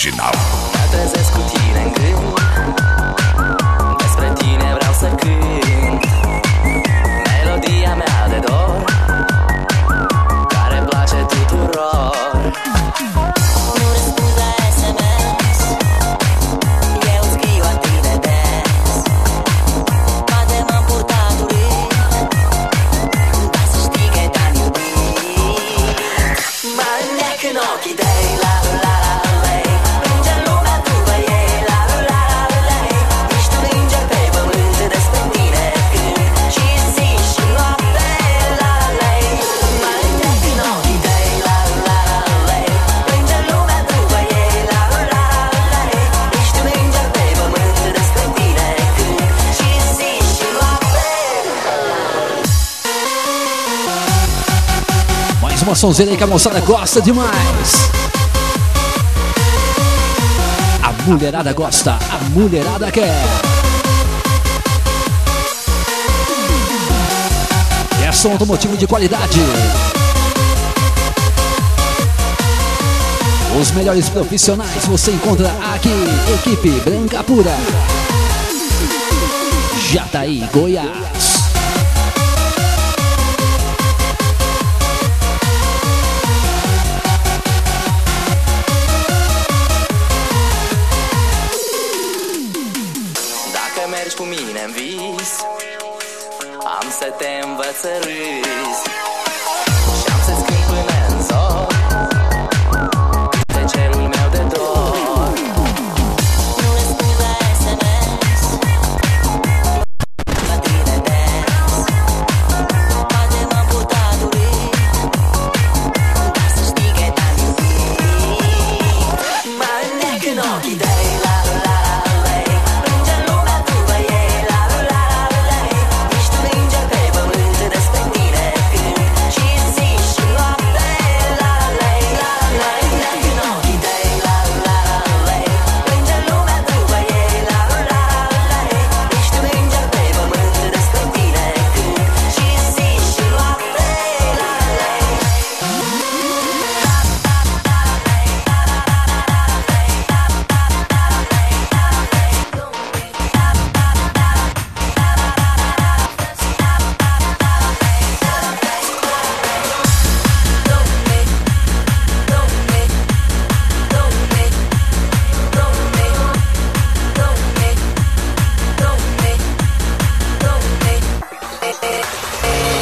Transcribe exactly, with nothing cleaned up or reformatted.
original. Mă trezesc cu tine în gând, despre tine vreau să cânt melodia mea de dor, care place tuturor. Nu răspunzi la S M S, eu scriu atât de des. Poate m-am purtat urât, dar să știi că te-am iubit. Mă înnec în ochii tăi, la la la lei, plânge lumea după ei, la la la lei. Ești un înger pe pământ, despre tine cânt și zi și noapte, la lei. Mă înnec în ochii tăi, la la la lei, plânge lumea după ei, la la la lei. Ești un înger pe pământ, despre tine cânt și zi și noapte. Mais uma sonzeira aí que a moçada gosta demais. A mulherada gosta, a mulherada quer. É som automotivo de qualidade. Os melhores profissionais você encontra aqui. Equipe Branca Pura, Jataí, Goiás. Dacă mergi cu mine în vis, am să te învăț să râzi și am să-ți cânt până